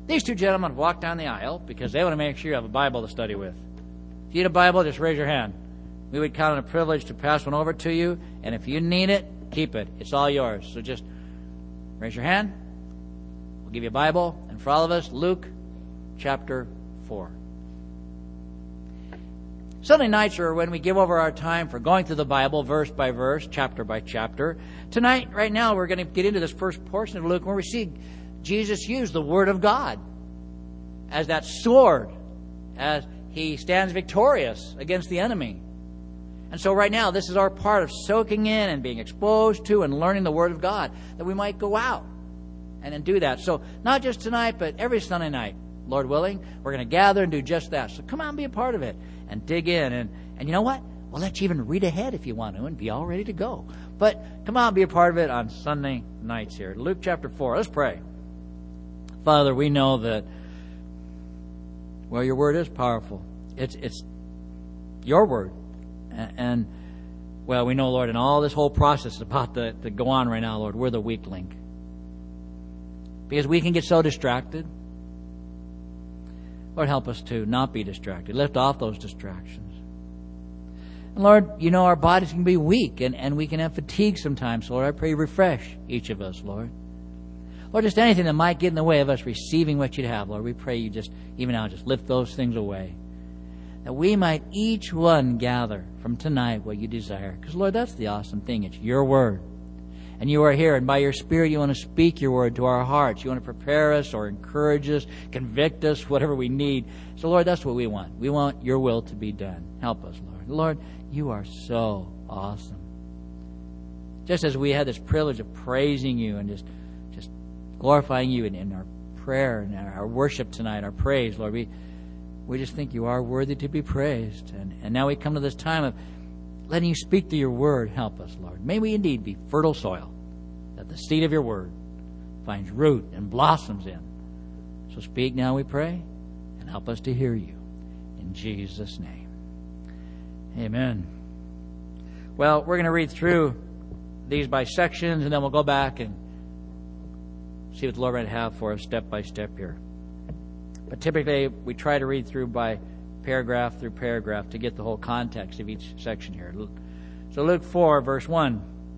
These two gentlemen have walked down the aisle because they want to make sure you have a Bible to study with. If you need a Bible, just raise your hand. We would count it a privilege to pass one over to you, and if you need it, keep it. It's all yours. So just raise your hand. We'll give you a Bible. And for all of us, Luke chapter 4. Sunday nights are when we give over our time for going through the Bible verse by verse, chapter by chapter. Tonight, right now, we're going to get into this first portion of Luke where we see Jesus use the Word of God as that sword, as He stands victorious against the enemy. And so right now, this is our part of soaking in and being exposed to and learning the Word of God, that we might go out and then do that. So not just tonight, but every Sunday night, Lord willing, we're going to gather and do just that. So come out and be a part of it and dig in. And you know what? We'll let you even read ahead if you want to and be all ready to go. But come out and be a part of it on Sunday nights here. Luke chapter 4. Let's pray. Father, we know that, well, your word is powerful. It's your word. And well, we know, Lord, in all this whole process about to go on right now, Lord, we're the weak link. Because we can get so distracted. Lord, help us to not be distracted. Lift off those distractions. And Lord, you know our bodies can be weak and we can have fatigue sometimes. So Lord, I pray you refresh each of us, Lord. Lord, just anything that might get in the way of us receiving what you'd have, Lord, we pray you just, even now, just lift those things away. That we might each one gather from tonight what you desire. Because, Lord, that's the awesome thing. It's your word. And you are here, and by your Spirit you want to speak your word to our hearts. You want to prepare us or encourage us, convict us, whatever we need. So, Lord, that's what we want. We want your will to be done. Help us, Lord. Lord, you are so awesome. Just as we had this privilege of praising you and just glorifying you in our prayer and our worship tonight, our praise, Lord, we just think you are worthy to be praised. And now we come to this time of letting you speak through your word. Help us, Lord. May we indeed be fertile soil, that the seed of your word finds root and blossoms in. So speak now, we pray, and help us to hear you. In Jesus' name. Amen. Well, we're going to read through these by sections, and then we'll go back and see what the Lord might have for us step by step here. But typically, we try to read through by paragraph through paragraph to get the whole context of each section here. So Luke 4, verse 1.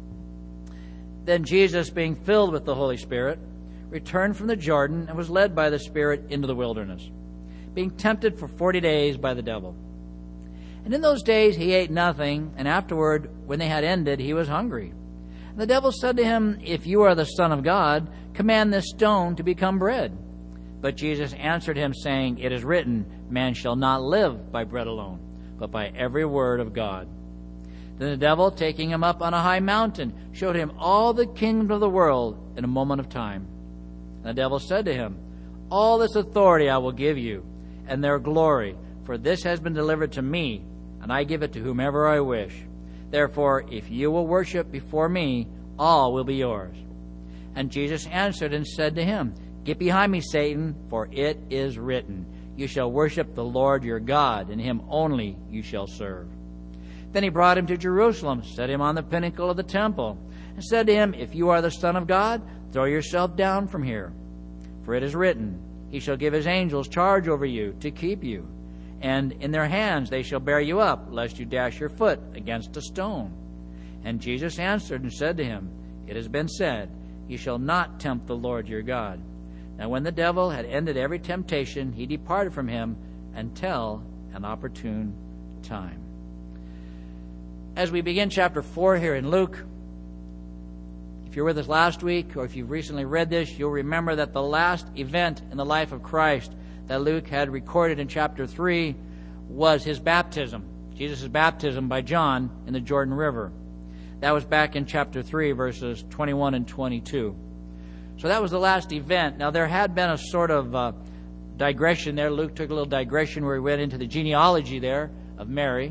Then Jesus, being filled with the Holy Spirit, returned from the Jordan and was led by the Spirit into the wilderness, being tempted for 40 days by the devil. And in those days he ate nothing, and afterward, when they had ended, he was hungry. And the devil said to him, If you are the Son of God, command this stone to become bread. But Jesus answered him, saying, It is written, Man shall not live by bread alone, but by every word of God. Then the devil, taking him up on a high mountain, showed him all the kingdoms of the world in a moment of time. And the devil said to him, All this authority I will give you, and their glory, for this has been delivered to me, and I give it to whomever I wish. Therefore, if you will worship before me, all will be yours. And Jesus answered and said to him, Get behind me, Satan, for it is written, You shall worship the Lord your God, and him only you shall serve. Then he brought him to Jerusalem, set him on the pinnacle of the temple, and said to him, If you are the Son of God, throw yourself down from here. For it is written, He shall give his angels charge over you, to keep you. And in their hands they shall bear you up, lest you dash your foot against a stone. And Jesus answered and said to him, It has been said, You shall not tempt the Lord your God. Now when the devil had ended every temptation, he departed from him until an opportune time. As we begin chapter 4 here in Luke, if you were with us last week, or if you've recently read this, you'll remember that the last event in the life of Christ that Luke had recorded in chapter 3 was his baptism, Jesus' baptism by John in the Jordan River. That was back in chapter 3, verses 21 and 22. So that was the last event. Now, there had been a sort of digression there. Luke took a little digression where he went into the genealogy there of Mary.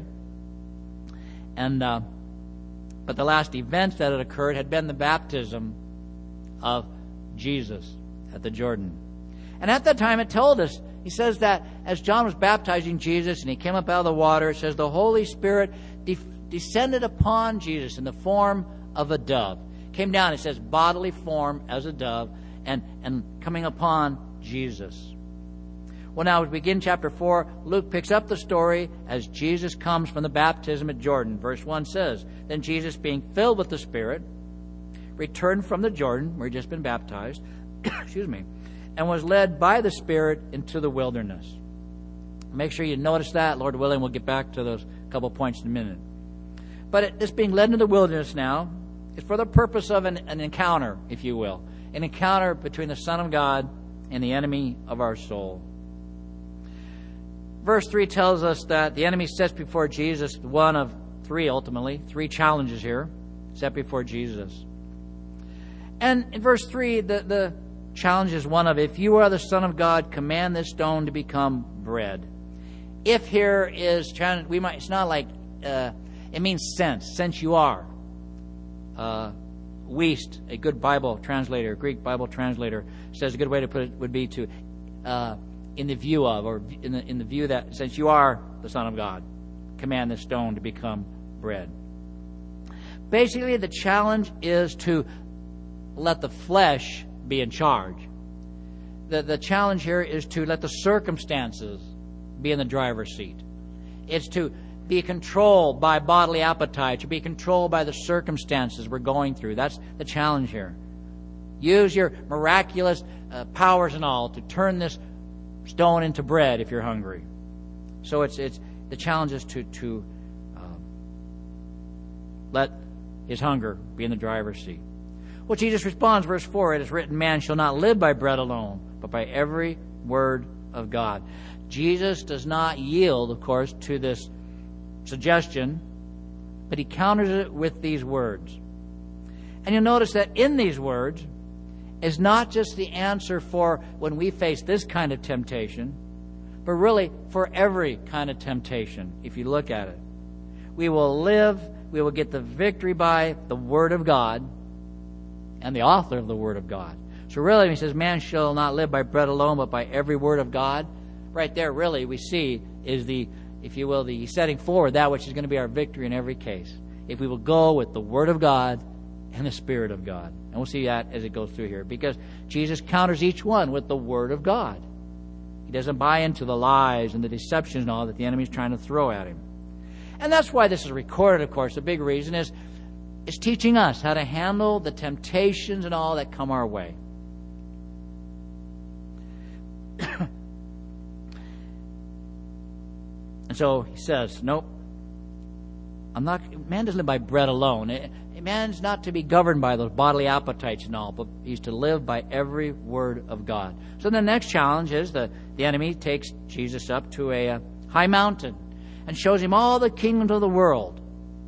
And but the last event that had occurred had been the baptism of Jesus at the Jordan. And at that time it told us, he says that as John was baptizing Jesus and he came up out of the water, it says the Holy Spirit descended upon Jesus in the form of a dove. Came down, it says, bodily form as a dove, and coming upon Jesus. Well, now, as we begin chapter 4, Luke picks up the story as Jesus comes from the baptism at Jordan. Verse 1 says, Then Jesus, being filled with the Spirit, returned from the Jordan, where he'd just been baptized, excuse me, and was led by the Spirit into the wilderness. Make sure you notice that. Lord willing, we'll get back to those couple points in a minute. But this being led into the wilderness now is for the purpose of an encounter, if you will. An encounter between the Son of God and the enemy of our soul. Verse 3 tells us that the enemy sets before Jesus one of three, ultimately. Three challenges here set before Jesus. And in verse 3, the challenge is one of, if you are the Son of God, command this stone to become bread. If here is, it's not like, it means since you are. Wuest, a good Bible translator, Greek Bible translator, says a good way to put it would be to, in the view of, or in the view that since you are the Son of God, command this stone to become bread. Basically, the challenge is to let the flesh be in charge. The challenge here is to let the circumstances be in the driver's seat. It's to be controlled by bodily appetite, to be controlled by the circumstances we're going through. That's the challenge here. Use your miraculous powers and all to turn this stone into bread if you're hungry. So it's the challenge is to let his hunger be in the driver's seat. Well, Jesus responds, verse 4, It is written, Man shall not live by bread alone, but by every word of God. Jesus does not yield, of course, to this suggestion, but he counters it with these words. And you'll notice that in these words is not just the answer for when we face this kind of temptation, but really for every kind of temptation, if you look at it. We will get the victory by the Word of God and the author of the Word of God. So really, when he says, Man shall not live by bread alone, but by every word of God, right there, really, we see is the, if you will, the setting forward that which is going to be our victory in every case. If we will go with the Word of God and the Spirit of God. And we'll see that as it goes through here. Because Jesus counters each one with the Word of God. He doesn't buy into the lies and the deceptions and all that the enemy is trying to throw at him. And that's why this is recorded, of course. The big reason is it's teaching us how to handle the temptations and all that come our way. And so he says, nope. Man doesn't live by bread alone. Man's not to be governed by those bodily appetites and all, but he's to live by every word of God. So the next challenge is the enemy takes Jesus up to a high mountain and shows him all the kingdoms of the world.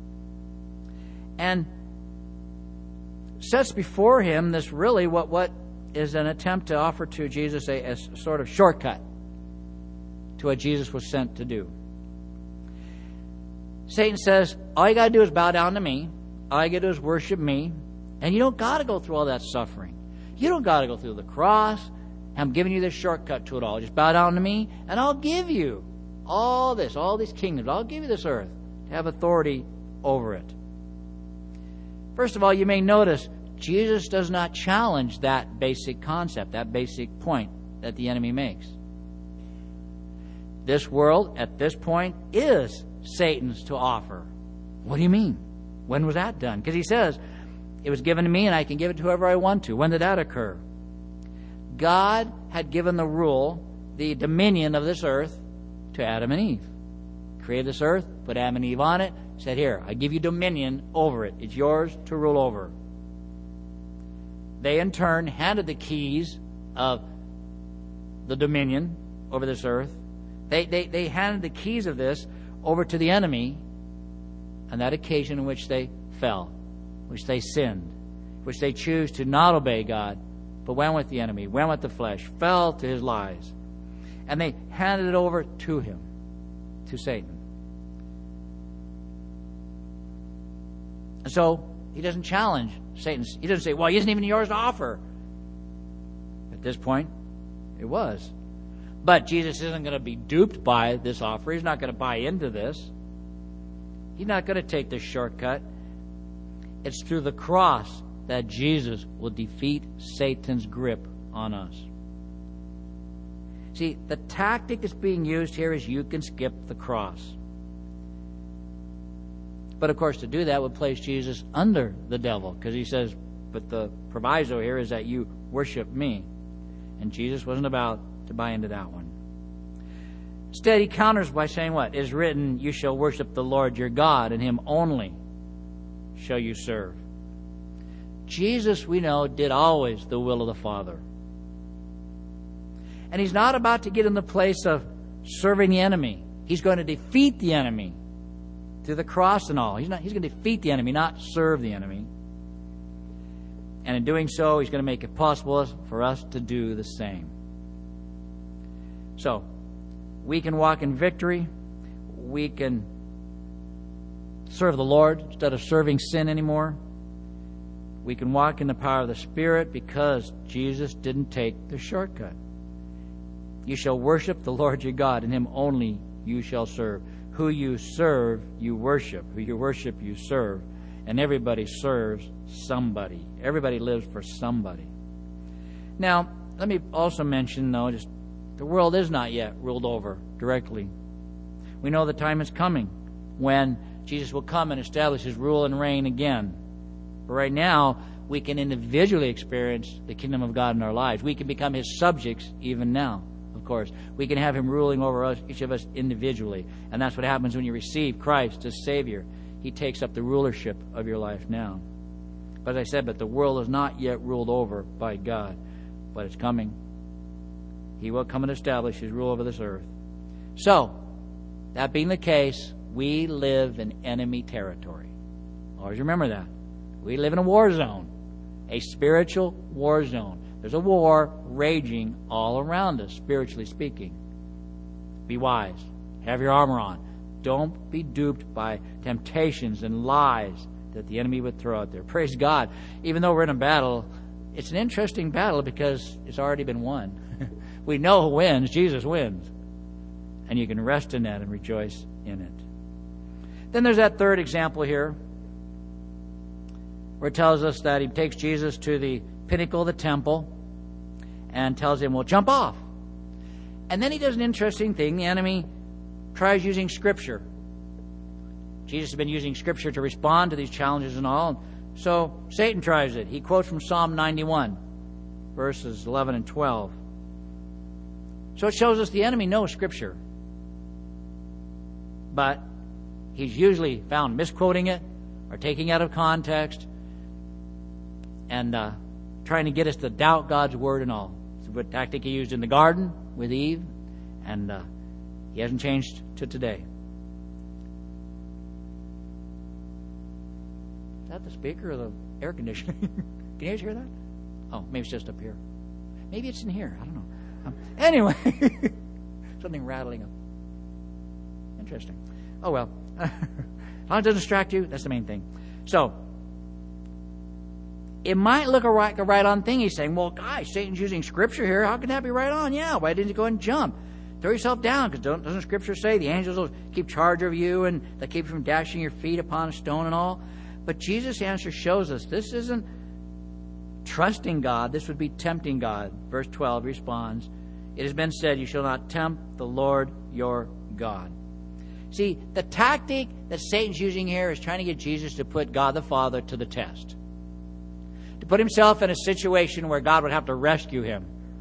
And sets before him this really what is an attempt to offer to Jesus a sort of shortcut to what Jesus was sent to do. Satan says, all you got to do is bow down to me. All you got to do is worship me. And you don't got to go through all that suffering. You don't got to go through the cross. I'm giving you this shortcut to it all. Just bow down to me, and I'll give you all these kingdoms. I'll give you this earth to have authority over it. First of all, you may notice Jesus does not challenge that basic concept, that basic point that the enemy makes. This world, at this point, is Satan's to offer. What do you mean? When was that done? Because he says, it was given to me and I can give it to whoever I want to. When did that occur? God had given the rule, the dominion of this earth to Adam and Eve. Created this earth, put Adam and Eve on it, said, here, I give you dominion over it. It's yours to rule over. They in turn handed the keys of the dominion over this earth. They handed the keys of this over to the enemy on that occasion in which they fell, which they sinned, which they choose to not obey God, but went with the enemy, went with the flesh, fell to his lies. And they handed it over to him, to Satan. And so he doesn't challenge Satan. He doesn't say, well, he isn't even yours to offer. At this point, it was. But Jesus isn't going to be duped by this offer. He's not going to buy into this. He's not going to take this shortcut. It's through the cross that Jesus will defeat Satan's grip on us. See, the tactic that's being used here is you can skip the cross. But of course, to do that would place Jesus under the devil, because he says, but the proviso here is that you worship me. And Jesus wasn't about to buy into that one. Instead, he counters by saying what? It is written, you shall worship the Lord your God, and him only shall you serve. Jesus, we know, did always the will of the Father. And he's not about to get in the place of serving the enemy. He's going to defeat the enemy through the cross and all. He's going to defeat the enemy, not serve the enemy. And in doing so, he's going to make it possible for us to do the same. So, we can walk in victory. We can serve the Lord instead of serving sin anymore. We can walk in the power of the Spirit because Jesus didn't take the shortcut. You shall worship the Lord your God, and him only you shall serve. Who you serve, you worship. Who you worship, you serve. And everybody serves somebody. Everybody lives for somebody. Now, let me also mention, though, just the world is not yet ruled over directly. We know the time is coming when Jesus will come and establish his rule and reign again. But right now, we can individually experience the kingdom of God in our lives. We can become his subjects even now, of course. We can have him ruling over us, each of us individually. And that's what happens when you receive Christ as Savior. He takes up the rulership of your life now. But as I said, but the world is not yet ruled over by God. But it's coming. He will come and establish his rule over this earth. So, that being the case, we live in enemy territory. Always remember that. We live in a war zone, a spiritual war zone. There's a war raging all around us, spiritually speaking. Be wise. Have your armor on. Don't be duped by temptations and lies that the enemy would throw out there. Praise God. Even though we're in a battle, it's an interesting battle because it's already been won. We know who wins. Jesus wins. And you can rest in that and rejoice in it. Then there's that third example here, where it tells us that he takes Jesus to the pinnacle of the temple and tells him, well, jump off. And then he does an interesting thing. The enemy tries using Scripture. Jesus has been using Scripture to respond to these challenges and all. So Satan tries it. He quotes from Psalm 91, verses 11 and 12. So it shows us the enemy knows Scripture. But he's usually found misquoting it or taking it out of context and trying to get us to doubt God's Word and all. It's what tactic he used in the garden with Eve, and he hasn't changed to today. Is that the speaker or the air conditioning? Can you guys hear that? Oh, maybe it's just up here. Maybe it's in here. I don't know. Anyway, something rattling up. Interesting. Oh, well. As long as it doesn't distract you, that's the main thing. So, it might look like a right-on thing. He's saying, well, guys, Satan's using Scripture here. How can that be right on? Yeah, why didn't you go and jump? Throw yourself down, because doesn't Scripture say the angels will keep charge of you and they'll keep you from dashing your feet upon a stone and all? But Jesus' answer shows us this isn't trusting God. This would be tempting God. Verse 12 responds, it has been said, you shall not tempt the Lord your God. See, the tactic that Satan's using here is trying to get Jesus to put God the Father to the test. To put himself in a situation where God would have to rescue him.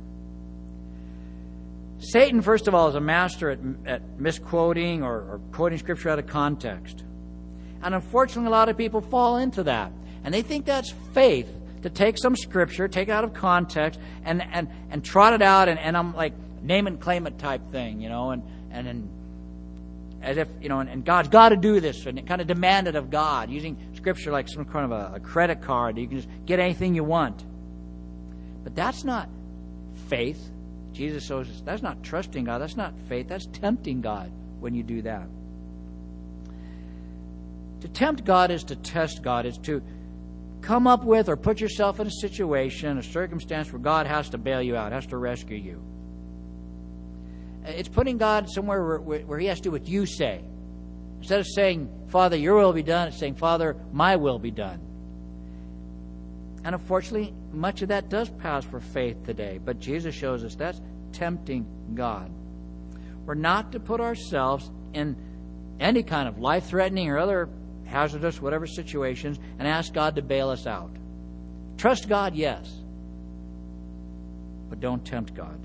Satan, first of all, is a master at misquoting or quoting Scripture out of context. And unfortunately, a lot of people fall into that. And they think that's faith, to take some Scripture, take it out of context, and trot it out, and I'm like, name and claim it type thing, you know, and as if, you know, and God's got to do this, and kind of demand it of God, using Scripture like some kind of a credit card. You can just get anything you want. But that's not faith. Jesus shows us that's not trusting God. That's not faith. That's tempting God when you do that. To tempt God is to test God. It's to come up with or put yourself in a situation, a circumstance where God has to bail you out, has to rescue you. It's putting God somewhere where he has to do what you say. Instead of saying, Father, your will be done, it's saying, Father, my will be done. And unfortunately, much of that does pass for faith today. But Jesus shows us that's tempting God. We're not to put ourselves in any kind of life-threatening or other hazardous, whatever situations, and ask God to bail us out. Trust God, yes, but don't tempt God.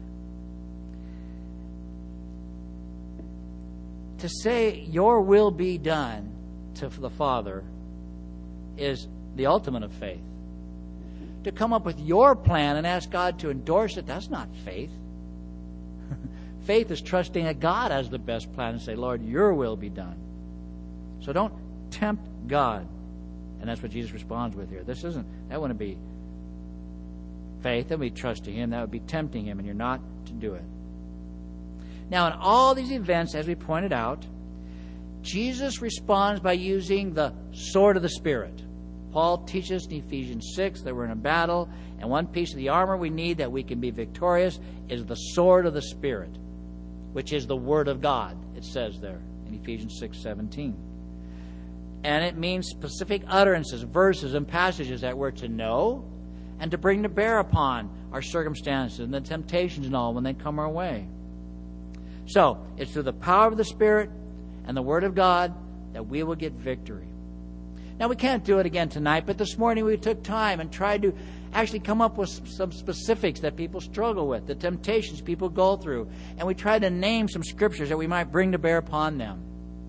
To say, your will be done to the Father is the ultimate of faith. To come up with your plan and ask God to endorse it, that's not faith. Faith is trusting that God has the best plan and say, Lord, your will be done. So don't tempt God. And that's what Jesus responds with here. That wouldn't be faith. That would be trusting Him. That would be tempting Him, and you're not to do it. Now, in all these events, as we pointed out, Jesus responds by using the sword of the Spirit. Paul teaches in Ephesians 6 that we're in a battle, and one piece of the armor we need that we can be victorious is the sword of the Spirit, which is the Word of God, it says there in Ephesians 6:17. And it means specific utterances, verses, and passages that we're to know and to bring to bear upon our circumstances and the temptations and all when they come our way. So, it's through the power of the Spirit and the Word of God that we will get victory. Now, we can't do it again tonight, but this morning we took time and tried to actually come up with some specifics that people struggle with, the temptations people go through, and we tried to name some scriptures that we might bring to bear upon them.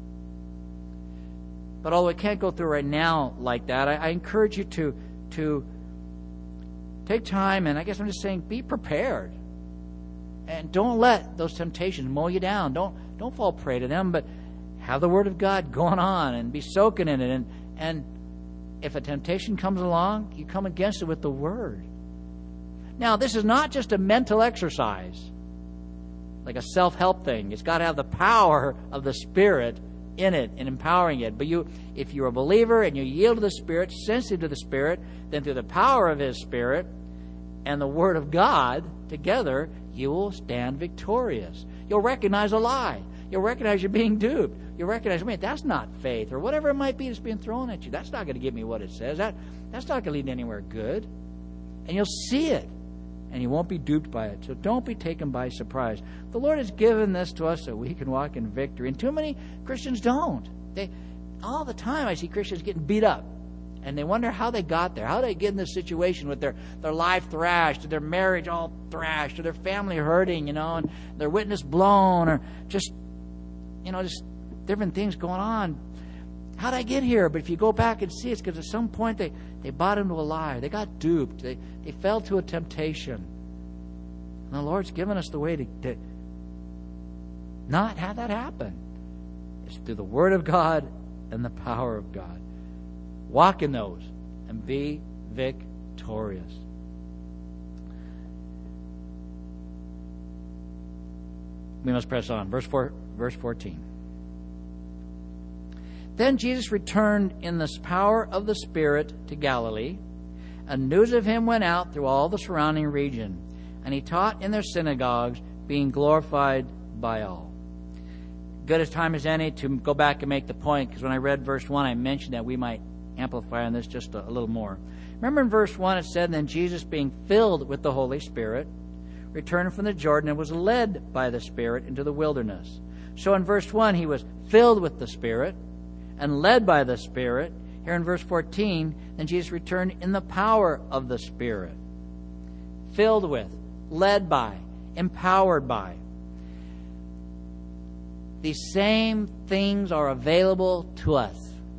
But although I can't go through right now like that, I encourage you to take time, and I guess I'm just saying, be prepared. And don't let those temptations mow you down. Don't fall prey to them, but have the Word of God going on and be soaking in it. And if a temptation comes along, you come against it with the Word. Now, this is not just a mental exercise, like a self-help thing. It's got to have the power of the Spirit in it and empowering it. But if you're a believer and you yield to the Spirit, sensitive to the Spirit, then through the power of His Spirit and the Word of God together, you will stand victorious. You'll recognize a lie. You'll recognize you're being duped. You'll recognize, man, that's not faith, or whatever it might be that's being thrown at you. That's not going to give me what it says. That's not going to lead anywhere good. And you'll see it, and you won't be duped by it. So don't be taken by surprise. The Lord has given this to us so we can walk in victory. And too many Christians don't. All the time I see Christians getting beat up. And they wonder how they got there. How did they get in this situation with their life thrashed, or their marriage all thrashed, or their family hurting, and their witness blown, or just different things going on. How did I get here? But if you go back and see, it's because at some point they bought into a lie. They got duped. They fell to a temptation. And the Lord's given us the way to not have that happen. It's through the Word of God and the power of God. Walk in those and be victorious. We must press on. Verse 14. Then Jesus returned in the power of the Spirit to Galilee, and news of Him went out through all the surrounding region, and He taught in their synagogues, being glorified by all. Good as time as any to go back and make the point, because when I read verse 1, I mentioned that we might amplify on this just a little more. Remember in verse 1 it said, then Jesus, being filled with the Holy Spirit, returned from the Jordan and was led by the Spirit into the wilderness. So in verse 1 He was filled with the Spirit and led by the Spirit. Here in verse 14, then Jesus returned in the power of the Spirit. Filled with, led by, empowered by. These same things are available to us.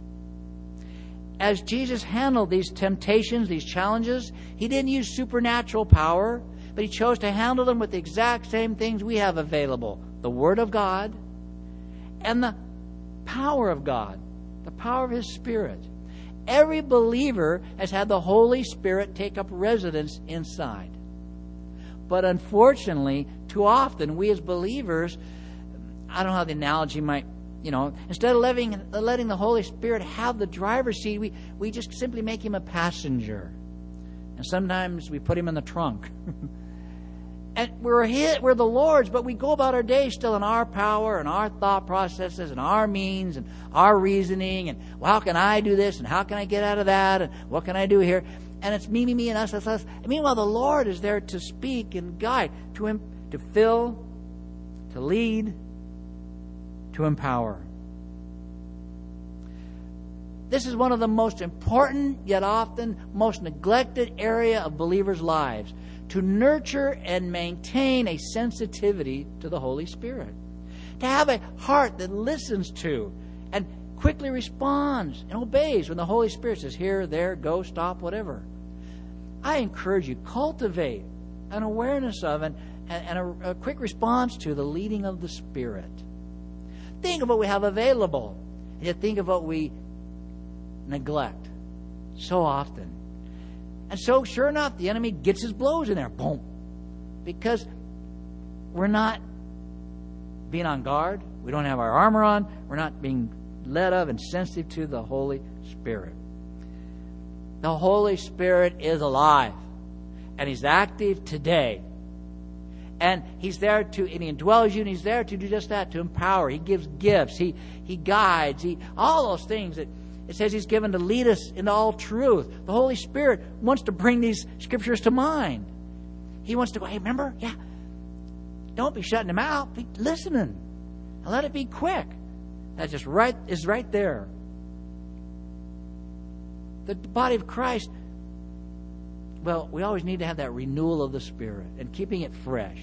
As Jesus handled these temptations, these challenges, He didn't use supernatural power, but He chose to handle them with the exact same things we have available. The Word of God and the power of God, the power of His Spirit. Every believer has had the Holy Spirit take up residence inside. But unfortunately, too often, we as believers, I don't know how the analogy might, instead of letting the Holy Spirit have the driver's seat, we just simply make Him a passenger. And sometimes we put Him in the trunk. And we're the Lord's, but we go about our day still in our power and our thought processes and our means and our reasoning and, well, how can I do this and how can I get out of that and what can I do here? And it's me, and us. And meanwhile, the Lord is there to speak and guide, to to fill, to lead, to empower. This is one of the most important, yet often most neglected area of believers' lives, to nurture and maintain a sensitivity to the Holy Spirit. To have a heart that listens to and quickly responds and obeys when the Holy Spirit says, here, there, go, stop, whatever. I encourage you, cultivate an awareness of and a quick response to the leading of the Spirit. Think of what we have available, and yet think of what we neglect so often. And so, sure enough, the enemy gets his blows in there. Boom. Because we're not being on guard. We don't have our armor on. We're not being led of and sensitive to the Holy Spirit. The Holy Spirit is alive. And He's active today. And He's there to, and He indwells you, and He's there to do just that, to empower. He gives gifts. He guides. All those things that it says He's given to lead us into all truth. The Holy Spirit wants to bring these scriptures to mind. He wants to go, hey, remember? Yeah. Don't be shutting them out. Be listening. And let it be quick. That's just right, is right there. The body of Christ, well, we always need to have that renewal of the Spirit and keeping it fresh.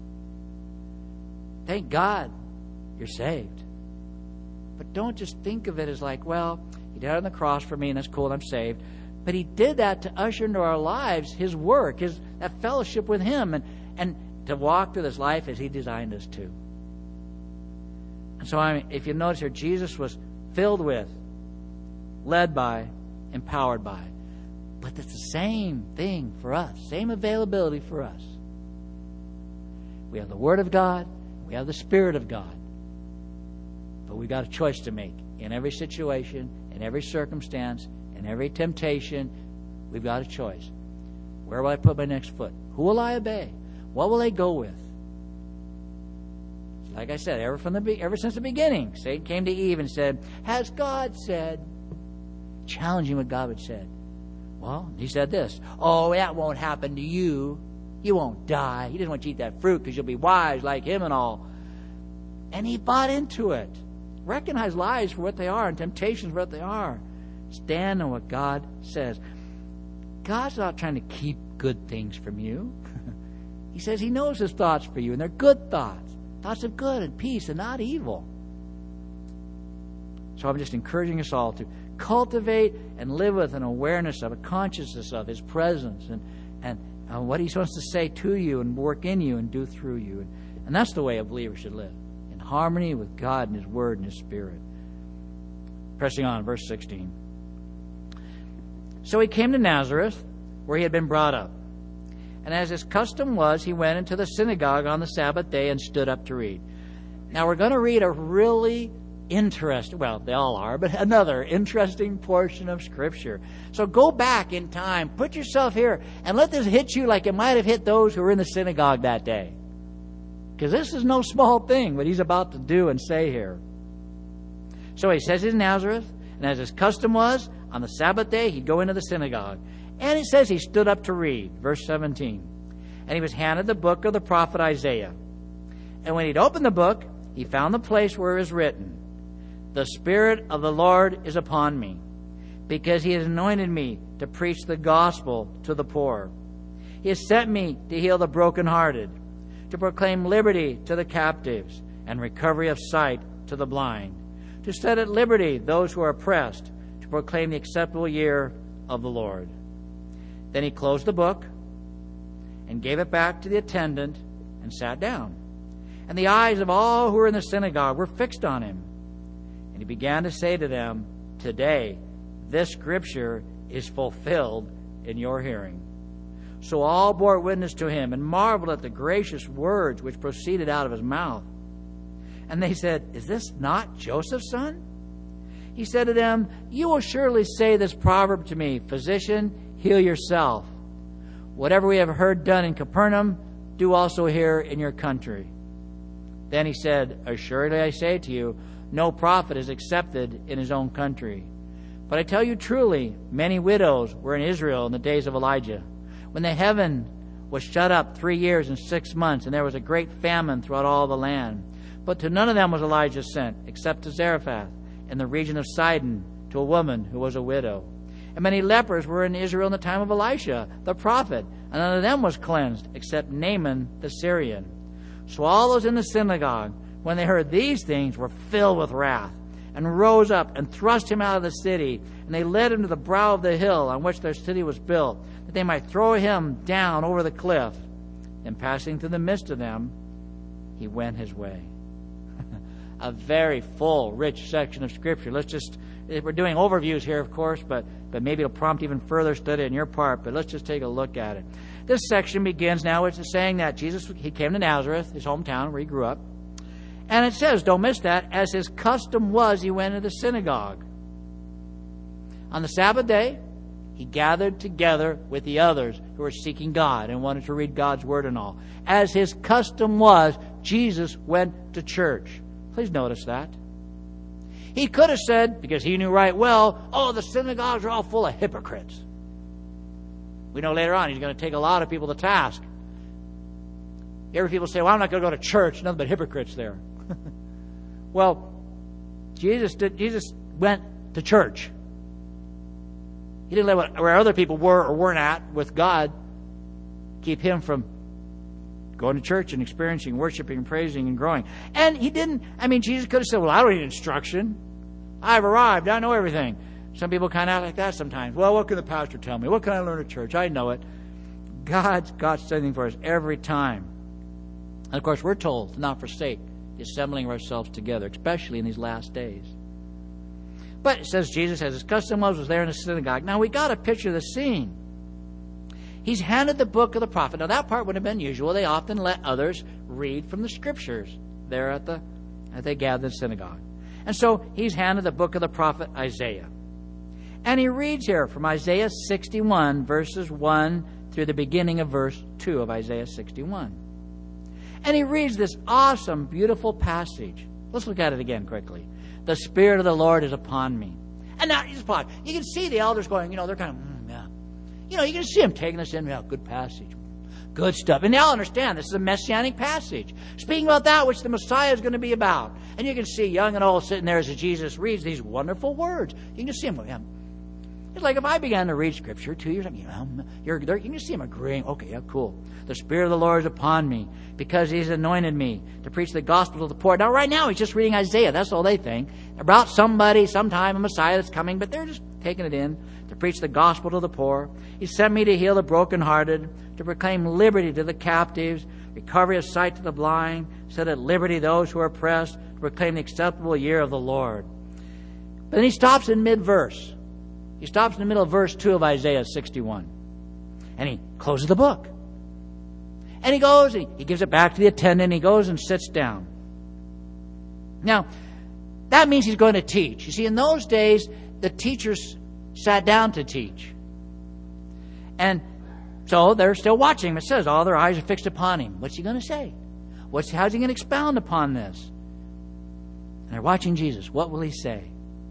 Thank God you're saved. But don't just think of it as like, well, He died on the cross for me and that's cool and I'm saved. But He did that to usher into our lives His work, that fellowship with Him and to walk through this life as He designed us to. And so if you notice here, Jesus was filled with, led by, empowered by. But it's the same thing for us, same availability for us. We have the Word of God, we have the Spirit of God. But we've got a choice to make in every situation, in every circumstance, in every temptation. We've got a choice. Where will I put my next foot? Who will I obey? What will I go with? Like I said, ever since the beginning, Satan came to Eve and said, has God said? Challenging what God had said. Well, He said this. Oh, that won't happen to you. You won't die. He doesn't want you to eat that fruit because you'll be wise like Him and all. And he bought into it. Recognize lies for what they are and temptations for what they are. Stand on what God says. God's not trying to keep good things from you. He says He knows His thoughts for you, and they're good thoughts. Thoughts of good and peace and not evil. So I'm just encouraging us all to cultivate and live with an awareness of, a consciousness of His presence and what He wants to say to you and work in you and do through you. And that's the way a believer should live, in harmony with God and His Word and His Spirit. Pressing on, verse 16. So He came to Nazareth, where He had been brought up. And as His custom was, He went into the synagogue on the Sabbath day and stood up to read. Now we're going to read a really interesting, well, they all are, but another interesting portion of Scripture. So go back in time, put yourself here, and let this hit you like it might have hit those who were in the synagogue that day. Because this is no small thing, what He's about to do and say here. So He says He's in Nazareth, and as His custom was, on the Sabbath day, He'd go into the synagogue. And it says He stood up to read, verse 17. And He was handed the book of the prophet Isaiah. And when He'd opened the book, He found the place where it was written, the Spirit of the Lord is upon me, because He has anointed me to preach the gospel to the poor. He has sent me to heal the brokenhearted, to proclaim liberty to the captives, and recovery of sight to the blind, to set at liberty those who are oppressed, to proclaim the acceptable year of the Lord. Then He closed the book and gave it back to the attendant and sat down. And the eyes of all who were in the synagogue were fixed on Him. And He began to say to them, today this Scripture is fulfilled in your hearing. So all bore witness to Him and marveled at the gracious words which proceeded out of His mouth. And they said, is this not Joseph's son? He said to them, you will surely say this proverb to me, physician, heal yourself. Whatever we have heard done in Capernaum, do also here in your country. Then He said, assuredly I say to you, no prophet is accepted in his own country. But I tell you truly, many widows were in Israel in the days of Elijah, when the heaven was shut up 3 years and 6 months, and there was a great famine throughout all the land. But to none of them was Elijah sent, except to Zarephath, in the region of Sidon, to a woman who was a widow. And many lepers were in Israel in the time of Elisha, the prophet, and none of them was cleansed, except Naaman the Syrian. So all those in the synagogue, when they heard these things, were filled with wrath, and rose up and thrust him out of the city. And they led him to the brow of the hill on which their city was built, that they might throw him down over the cliff. And passing through the midst of them, he went his way. A very full, rich section of Scripture. We're doing overviews here, of course, but maybe it'll prompt even further study on your part. But let's just take a look at it. This section begins now with saying that Jesus, he came to Nazareth, his hometown where he grew up. And it says, don't miss that, as his custom was, he went to the synagogue. On the Sabbath day, he gathered together with the others who were seeking God and wanted to read God's Word and all. As his custom was, Jesus went to church. Please notice that. He could have said, because he knew right well, oh, the synagogues are all full of hypocrites. We know later on he's going to take a lot of people to task. You ever people say, well, I'm not going to go to church, nothing but hypocrites there. Well, Jesus went to church. He didn't let where other people were or weren't at with God keep him from going to church and experiencing, worshiping, and praising, and growing. And he didn't, Jesus could have said, well, I don't need instruction. I've arrived. I know everything. Some people kind of act like that sometimes. Well, what can the pastor tell me? What can I learn at church? I know it. God's got something for us every time. And, of course, we're told to not forsake the assembling of ourselves together, especially in these last days. But it says Jesus, as his custom was there in the synagogue. Now, we got a picture of the scene. He's handed the book of the prophet. Now, that part would have been usual. They often let others read from the Scriptures there as they gathered in the synagogue. And so he's handed the book of the prophet Isaiah. And he reads here from Isaiah 61, verses 1 through the beginning of verse 2 of Isaiah 61. And he reads this awesome, beautiful passage. Let's look at it again quickly. The Spirit of the Lord is upon me. And now, just pause. You can see the elders going, they're kind of, yeah. You can see them taking this in. Yeah, good passage. Good stuff. And they all understand this is a messianic passage, speaking about that which the Messiah is going to be about. And you can see young and old sitting there as Jesus reads these wonderful words. You can just see them going, yeah. It's like if I began to read Scripture 2 years ago, you can see him agreeing. Okay, yeah, cool. The Spirit of the Lord is upon me because he's anointed me to preach the gospel to the poor. Now, right now, he's just reading Isaiah. That's all they think. About somebody, sometime, a Messiah that's coming, but they're just taking it in to preach the gospel to the poor. He sent me to heal the brokenhearted, to proclaim liberty to the captives, recovery of sight to the blind, set at liberty those who are oppressed, to proclaim the acceptable year of the Lord. But then he stops in mid-verse. He stops in the middle of verse 2 of Isaiah 61. And he closes the book. And he goes, and he gives it back to the attendant, and he goes and sits down. Now, that means he's going to teach. You see, in those days, the teachers sat down to teach. And so they're still watching him. It says all their eyes are fixed upon him. What's he going to say? How's he going to expound upon this? And they're watching Jesus. What will he say?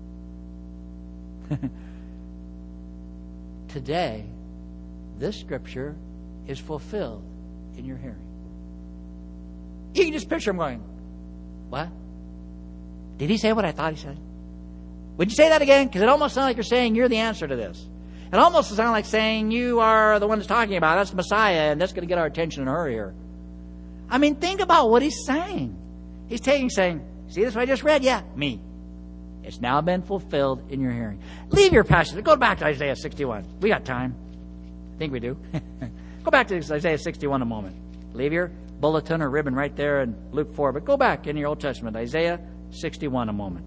Today, this Scripture is fulfilled in your hearing. You can just picture him going, what? Did he say what I thought he said? Would you say that again? Because it almost sounds like you're saying you're the answer to this. It almost sounds like saying you are the one that's talking about it. That's the Messiah, and that's going to get our attention in a hurry here. Think about what he's saying. He's saying, see this what I just read? Yeah, me. It's now been fulfilled in your hearing. Leave your passage. Go back to Isaiah 61. We got time. I think we do. Go back to Isaiah 61 a moment. Leave your bulletin or ribbon right there in Luke 4. But go back in your Old Testament, Isaiah 61 a moment.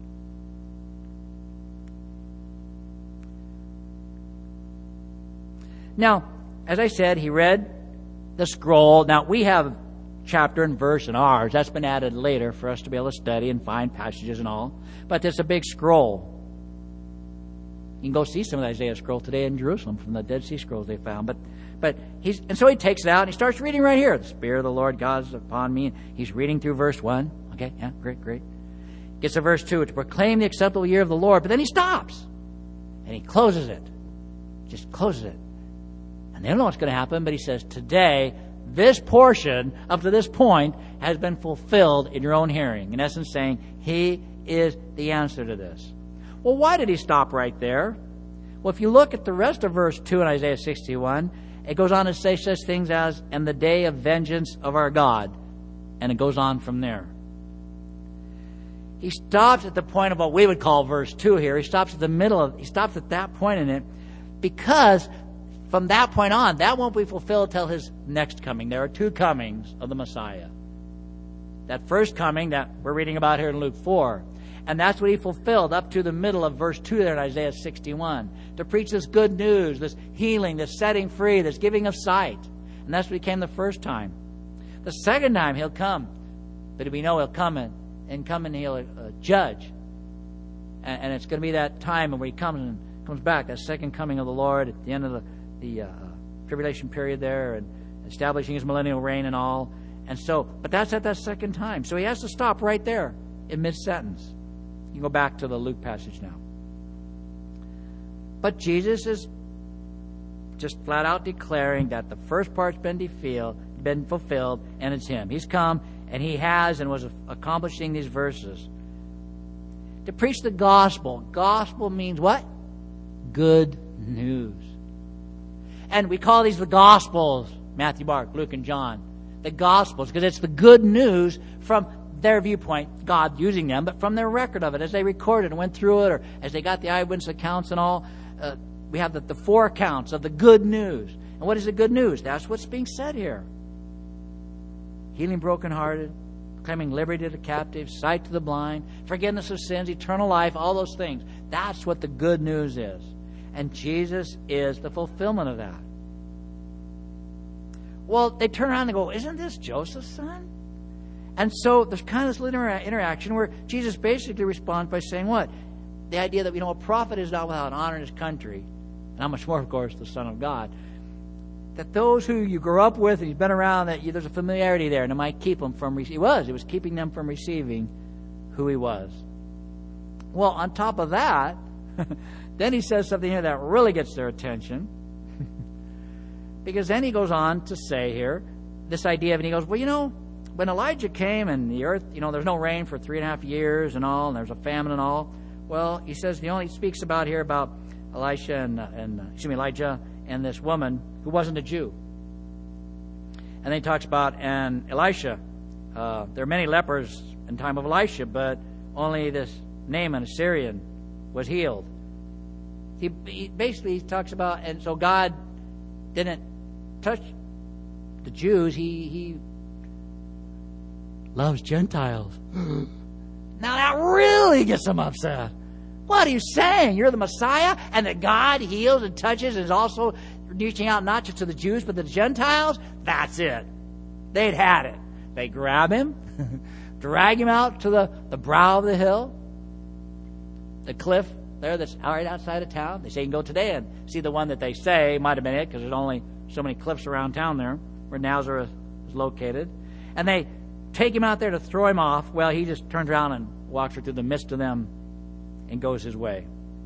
Now, as I said, he read the scroll. Now, we have chapter and verse in ours. That's been added later for us to be able to study and find passages and all. But it's a big scroll. You can go see some of the Isaiah scroll today in Jerusalem from the Dead Sea Scrolls they found. So he takes it out and he starts reading right here. The Spirit of the Lord God is upon me. He's reading through verse 1. Okay, yeah, great. Gets to verse 2, to proclaim the acceptable year of the Lord. But then he stops and he closes it. Just closes it. And they don't know what's going to happen, but he says, today, this portion up to this point has been fulfilled in your own hearing. In essence, saying, he is the answer to this. Well, why did he stop right there? Well, if you look at the rest of verse 2 in Isaiah 61, it goes on to say such things as, and the day of vengeance of our God. And it goes on from there. He stops at the point of what we would call verse 2 here. He stops at that point in it, because from that point on, that won't be fulfilled till his next coming. There are two comings of the Messiah. That first coming that we're reading about here in Luke 4. And that's what he fulfilled up to the middle of verse 2 there in Isaiah 61. To preach this good news, this healing, this setting free, this giving of sight. And that's what he came the first time. The second time he'll come. But we know he'll come and he'll judge. And it's going to be that time when he comes back, that second coming of the Lord at the end of the tribulation period there, and establishing his millennial reign and all. And so, but that's at that second time. So he has to stop right there in mid-sentence. You can go back to the Luke passage now. But Jesus is just flat out declaring that the first part's been fulfilled, and it's him. He's come, and he has and was accomplishing these verses. To preach the gospel. Gospel means what? Good news. And we call these the Gospels. Matthew, Mark, Luke, and John. The Gospels, because it's the good news from their viewpoint, God using them, but from their record of it, as they recorded and went through it, or as they got the eyewitness accounts and all. We have the four accounts of the good news. And what is the good news? That's what's being said here. Healing brokenhearted, proclaiming liberty to the captives, sight to the blind, forgiveness of sins, eternal life, all those things. That's what the good news is. And Jesus is the fulfillment of that. Well, they turn around and go, isn't this Joseph's son? And so there's kind of this little interaction where Jesus basically responds by saying what? The idea that, a prophet is not without honor in his country, and how much more, of course, the Son of God. That those who you grew up with and you've been around, that there's a familiarity there, and it might keep them from receiving. It was keeping them from receiving who he was. Well, on top of that, then he says something here that really gets their attention. Because then he goes on to say here, this idea of, and he goes, well, when Elijah came and the earth, there's no rain for 3.5 years and all, and there's a famine and all. Well, he says, he only speaks about here about Elijah and this woman who wasn't a Jew. And then he talks about, and Elisha, there are many lepers in time of Elisha, but only this Naaman, a Syrian, was healed. He basically talks about, and so God didn't touch the Jews. He loves Gentiles. Now that really gets them upset. What are you saying? You're the Messiah, and that God heals and touches and is also reaching out not just to the Jews but the Gentiles? That's it. They'd had it. They grab him, drag him out to the brow of the hill, the cliff there that's right outside of town. They say you can go today and see the one that they say might have been it, because there's only so many cliffs around town there where Nazareth is located. And they take him out there to throw him off. Well, he just turns around and walks right through the midst of them and goes his way.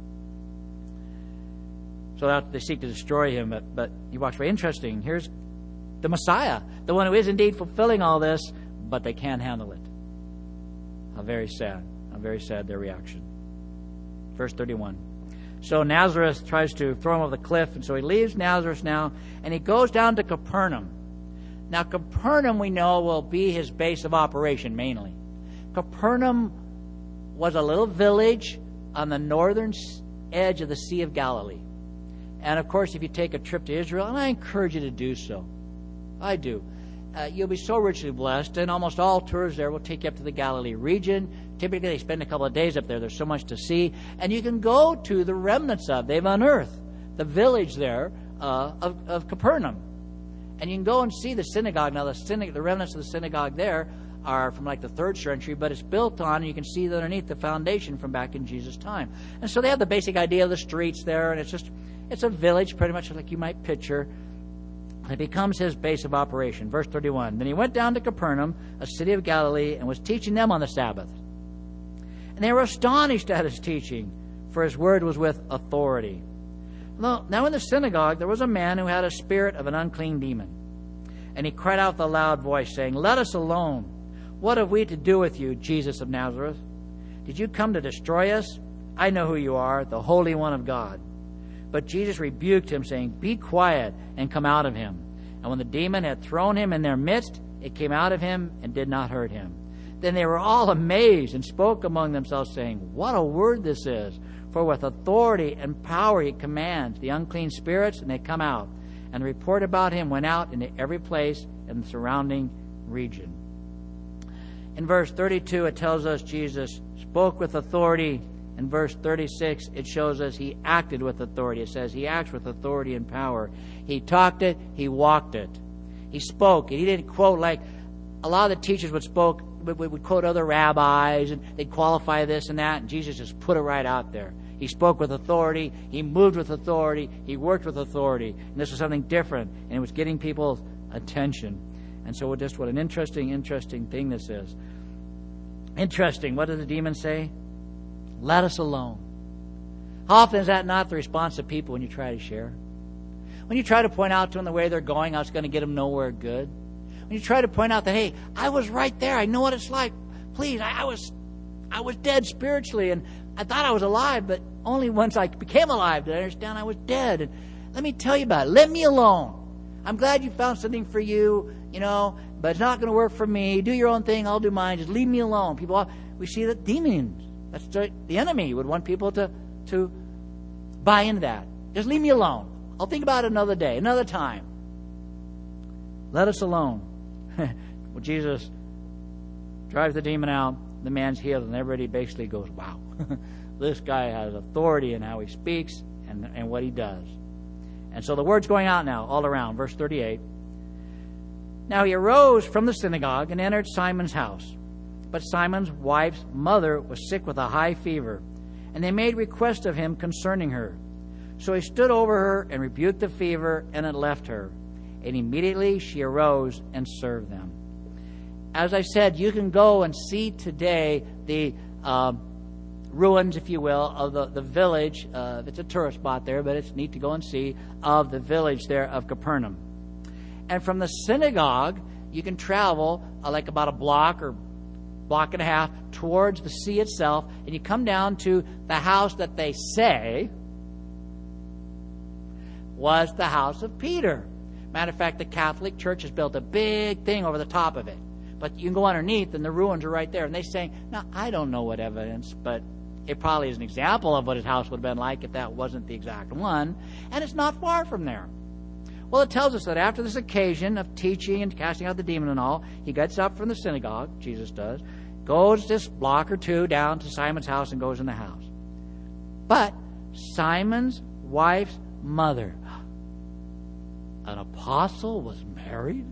So that they seek to destroy him, but he walks away. Interesting. Here's the Messiah, the one who is indeed fulfilling all this, but they can't handle it. How very sad. How very sad their reaction. Verse 31. So Nazareth tries to throw him off the cliff, and so he leaves Nazareth now, and he goes down to Capernaum. Now, Capernaum, we know, will be his base of operation mainly. Capernaum was a little village on the northern edge of the Sea of Galilee. And, of course, if you take a trip to Israel, and I encourage you to do so, I do, you'll be so richly blessed, and almost all tours there will take you up to the Galilee region. Typically, they spend a couple of days up there. There's so much to see. And you can go to the remnants of, they've unearthed the village there of Capernaum. And you can go and see the synagogue. Now, the remnants of the synagogue there are from like the 3rd century, but it's built on, and you can see underneath the foundation from back in Jesus' time. And so they have the basic idea of the streets there, and it's a village pretty much like you might picture. It becomes his base of operation. Verse 31. Then he went down to Capernaum, a city of Galilee, and was teaching them on the Sabbath. And they were astonished at his teaching, for his word was with authority. Now in the synagogue there was a man who had a spirit of an unclean demon. And he cried out with a loud voice, saying, "Let us alone. What have we to do with you, Jesus of Nazareth? Did you come to destroy us? I know who you are, the Holy One of God." But Jesus rebuked him, saying, "Be quiet and come out of him." And when the demon had thrown him in their midst, it came out of him and did not hurt him. Then they were all amazed and spoke among themselves, saying, "What a word this is! For with authority and power he commands the unclean spirits, and they come out." And the report about him went out into every place in the surrounding region. In verse 32, it tells us Jesus spoke with authority. In verse 36, it shows us he acted with authority. It says he acts with authority and power. He talked it, he walked it. He spoke it. He didn't quote like a lot of the teachers would quote other rabbis, and they'd qualify this and that, and Jesus just put it right out there. He spoke with authority. He moved with authority. He worked with authority. And this was something different, and it was getting people's attention. And so just what an interesting thing this is. Interesting. What does the demon say? Let us alone. How often is that not the response of people when you try to share? When you try to point out to them the way they're going, how it's going to get them nowhere good. When you try to point out that, hey, I was right there. I know what it's like. Please, I was dead spiritually, and I thought I was alive, but only once I became alive did I understand I was dead. And let me tell you about it. Let me alone. I'm glad you found something for you, but it's not going to work for me. Do your own thing. I'll do mine. Just leave me alone. We see that demons, that's the enemy, would want people to buy into that. Just leave me alone. I'll think about it another day, another time. Let us alone. Well, Jesus drives the demon out. The man's healed, and everybody basically goes, wow, this guy has authority in how he speaks and what he does. And so the word's going out now all around. Verse 38. Now he arose from the synagogue and entered Simon's house. But Simon's wife's mother was sick with a high fever, and they made request of him concerning her. So he stood over her and rebuked the fever, and it left her. And immediately she arose and served them. As I said, you can go and see today the ruins, if you will, of the village. It's a tourist spot there, but it's neat to go and see, of the village there of Capernaum. And from the synagogue, you can travel like about a block or block and a half towards the sea itself, and you come down to the house that they say was the house of Peter. Matter of fact, the Catholic Church has built a big thing over the top of it. But you can go underneath, and the ruins are right there. And they say, now, I don't know what evidence, but it probably is an example of what his house would have been like if that wasn't the exact one. And it's not far from there. Well, it tells us that after this occasion of teaching and casting out the demon and all, he gets up from the synagogue, Jesus does, goes this block or two down to Simon's house and goes in the house. But Simon's wife's mother, an apostle, was married?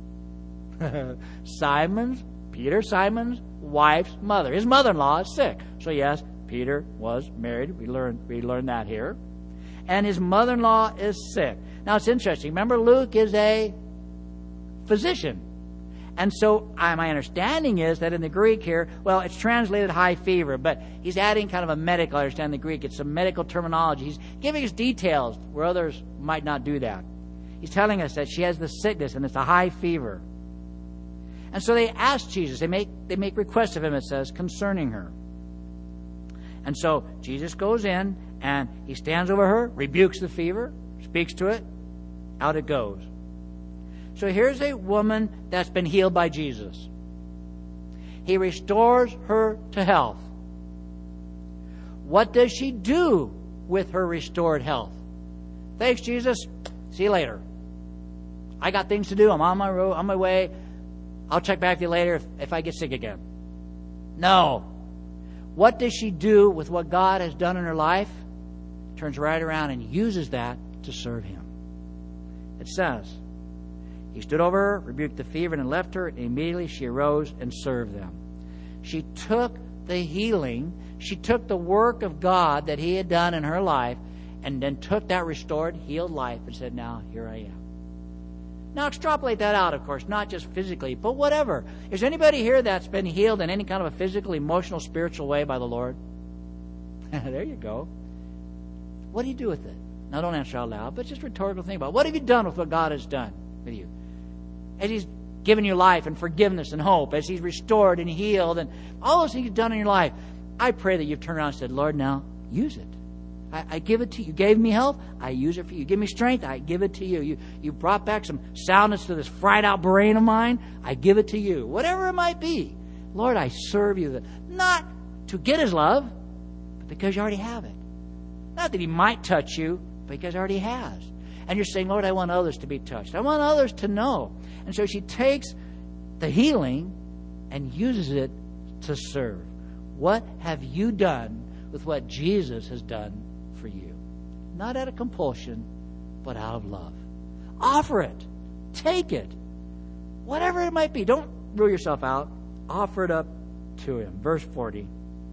Peter Simon's wife's mother. His mother-in-law is sick. So yes, Peter was married. We learned that here. And his mother-in-law is sick. Now it's interesting. Remember, Luke is a physician. And so my understanding is that in the Greek here, well, it's translated high fever, but he's adding kind of a medical, I understand the Greek. It's some medical terminology. He's giving us details where others might not do that. He's telling us that she has the sickness and it's a high fever. And so they ask Jesus, they make requests of him, it says, concerning her. And so Jesus goes in and he stands over her, rebukes the fever, speaks to it, out it goes. So here's a woman that's been healed by Jesus. He restores her to health. What does she do with her restored health? Thanks, Jesus. See you later. I got things to do. I'm on my way. I'll check back with you later if I get sick again. No. What does she do with what God has done in her life? Turns right around and uses that to serve him. It says, he stood over her, rebuked the fever, and left her, and immediately she arose and served them. She took the healing, she took the work of God that he had done in her life, and then took that restored, healed life and said, now, here I am. Now extrapolate that out, of course, not just physically, but whatever. Is there anybody here that's been healed in any kind of a physical, emotional, spiritual way by the Lord? There you go. What do you do with it? Now, don't answer out loud, but just rhetorical think about, what have you done with what God has done with you? As He's given you life and forgiveness and hope, as He's restored and healed and all those things He's done in your life, I pray that you've turned around and said, Lord, now use it. I give it to you. You gave me health, I use it for you. You give me strength, I give it to you. You brought back some soundness to this fried out brain of mine, I give it to you. Whatever it might be, Lord, I serve you. Not to get His love, but because you already have it. Not that He might touch you, but because He already has. And you're saying, Lord, I want others to be touched. I want others to know. And so she takes the healing and uses it to serve. What have you done with what Jesus has done for you? Not out of compulsion, but out of love. Offer it. Take it. Whatever it might be. Don't rule yourself out. Offer it up to Him. Verse 40.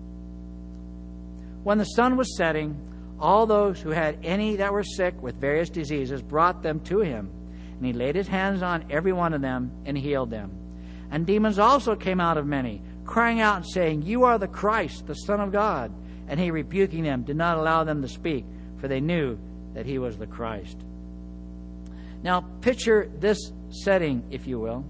When the sun was setting, all those who had any that were sick with various diseases brought them to Him. And He laid His hands on every one of them and healed them. And demons also came out of many, crying out and saying, You are the Christ, the Son of God. And He, rebuking them, did not allow them to speak, for they knew that He was the Christ. Now, picture this setting, if you will.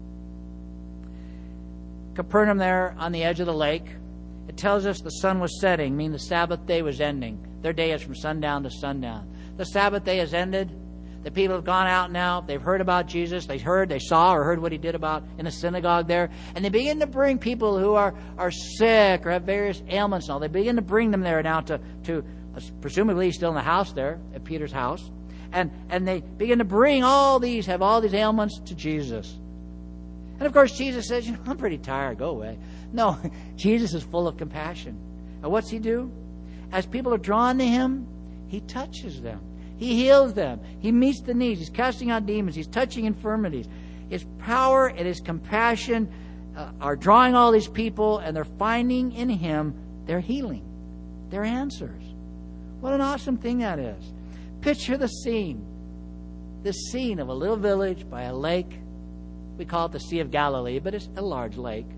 Capernaum there on the edge of the lake. It tells us the sun was setting, meaning the Sabbath day was ending. Their day is from sundown to sundown. The Sabbath day has ended. The people have gone out now. They've heard about Jesus. They saw or heard what He did about in the synagogue there. And they begin to bring people who are sick or have various ailments and all. They begin to bring them there now to presumably still in the house there, at Peter's house. And they begin to bring have all these ailments to Jesus. And of course, Jesus says, I'm pretty tired. Go away. No, Jesus is full of compassion. And what's He do? As people are drawn to Him, He touches them. He heals them. He meets the needs. He's casting out demons. He's touching infirmities. His power and His compassion are drawing all these people, and they're finding in Him their healing, their answers. What an awesome thing that is. Picture the scene. The scene of a little village by a lake. We call it the Sea of Galilee, but it's a large lake.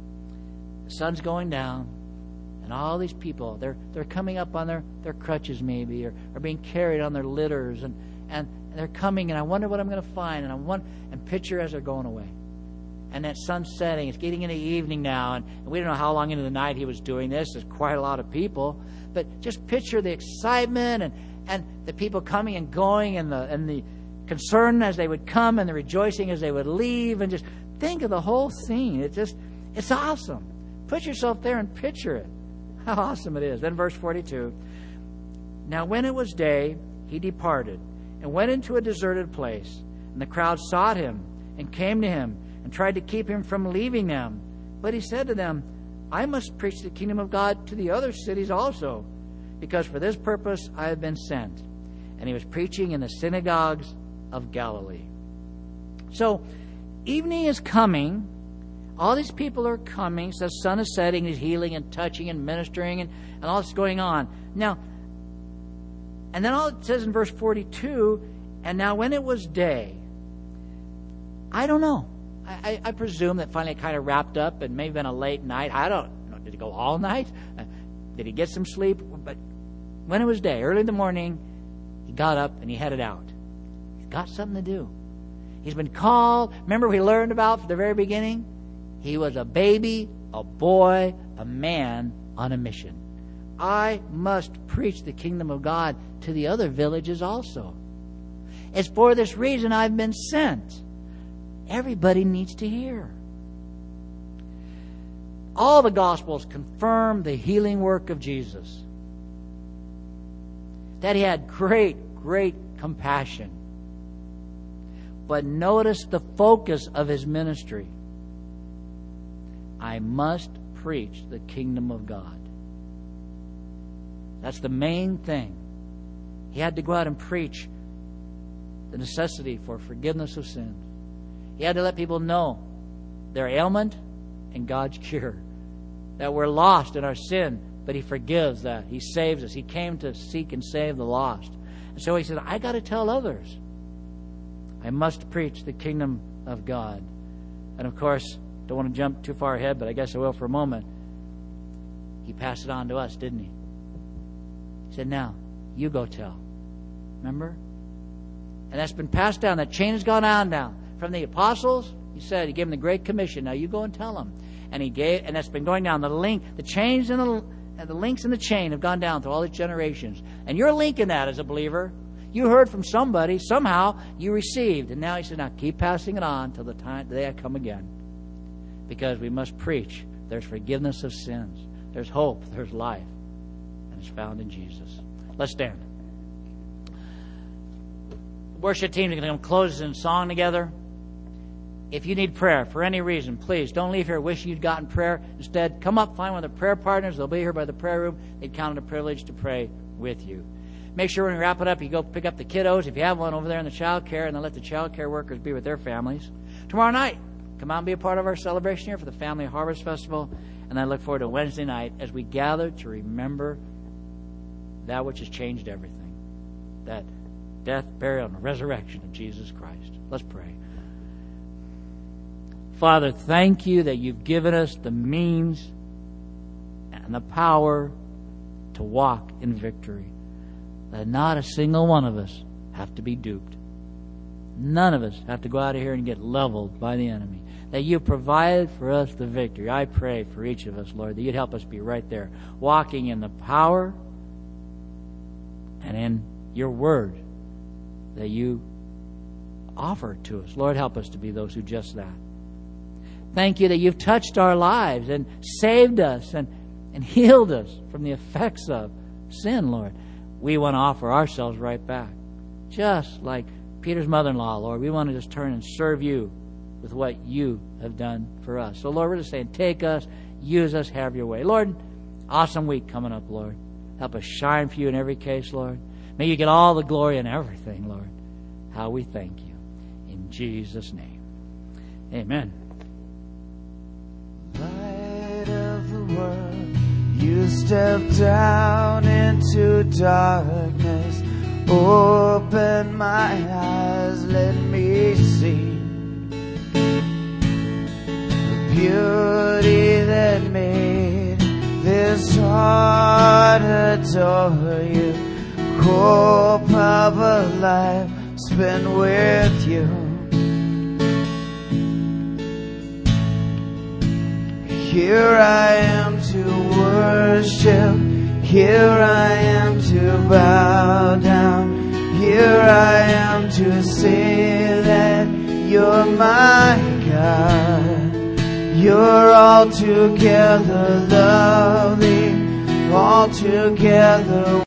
The sun's going down. And all these people, they're coming up on their crutches maybe, or being carried on their litters, and they're coming, and I wonder what I'm going to find, and picture as they're going away. And that sun's setting, it's getting into evening now, and we don't know how long into the night He was doing this. There's quite a lot of people. But just picture the excitement and the people coming and going, and the concern as they would come, and the rejoicing as they would leave, and just think of the whole scene. It's awesome. Put yourself there and picture it. How awesome it is. Then verse 42. Now when it was day, He departed and went into a deserted place. And the crowd sought Him and came to Him and tried to keep Him from leaving them. But He said to them, I must preach the kingdom of God to the other cities also, because for this purpose I have been sent. And He was preaching in the synagogues of Galilee. So, evening is coming. All these people are coming. So the sun is setting. He's healing and touching and ministering and all this going on. Now, and then all it says in verse 42, and now when it was day, I don't know. I presume that finally it kind of wrapped up and maybe been a late night. I don't know. Did it go all night? Did he get some sleep? But when it was day, early in the morning, he got up and he headed out. He's got something to do. He's been called. Remember we learned about from the very beginning? He was a baby, a boy, a man on a mission. I must preach the kingdom of God to the other villages also. It's for this reason I've been sent. Everybody needs to hear. All the Gospels confirm the healing work of Jesus. That He had great, great compassion. But notice the focus of His ministry. I must preach the kingdom of God. That's the main thing. He had to go out and preach the necessity for forgiveness of sins. He had to let people know their ailment and God's cure. That we're lost in our sin, but He forgives that. He saves us. He came to seek and save the lost. And so He said, I got to tell others. I must preach the kingdom of God. And of course, don't want to jump too far ahead, but I guess I will for a moment. He passed it on to us, didn't He? He said, now, you go tell. Remember? And that's been passed down. That chain has gone on down. From the apostles, he said, he gave them the Great Commission. Now you go and tell them. And that's been going down. The chains and the links in the chain have gone down through all the generations. And you're linking that as a believer. You heard from somebody, somehow you received. And now he said, now keep passing it on till the day I come again. Because we must preach. There's forgiveness of sins. There's hope. There's life. And it's found in Jesus. Let's stand. The worship team is going to close in song together. If you need prayer for any reason, please don't leave here wishing you'd gotten prayer. Instead, come up, find one of the prayer partners. They'll be here by the prayer room. They'd count it a privilege to pray with you. Make sure when we wrap it up, you go pick up the kiddos, if you have one, over there in the child care, and then let the child care workers be with their families. Tomorrow night, come out and be a part of our celebration here for the Family Harvest Festival. And I look forward to Wednesday night as we gather to remember that which has changed everything. That death, burial, and resurrection of Jesus Christ. Let's pray. Father, thank you that you've given us the means and the power to walk in victory. That not a single one of us have to be duped. None of us have to go out of here and get leveled by the enemy. That you provided for us the victory. I pray for each of us, Lord, that you'd help us be right there, walking in the power and in your word that you offer to us. Lord, help us to be those who just that. Thank you that you've touched our lives and saved us and healed us from the effects of sin, Lord. We want to offer ourselves right back. Just like Peter's mother-in-law, Lord, we want to just turn and serve you with what you have done for us. So, Lord, we're just saying, take us, use us, have your way. Lord, awesome week coming up, Lord. Help us shine for you in every case, Lord. May you get all the glory in everything, Lord. How we thank you. In Jesus' name. Amen. Light of the world, you step down into darkness. Open my eyes, let me see the beauty that made this heart adore you. Hope of a life spent with you. Here I am to worship. Here I am to bow down. Here I am to say that you're my God. You're altogether lovely, altogether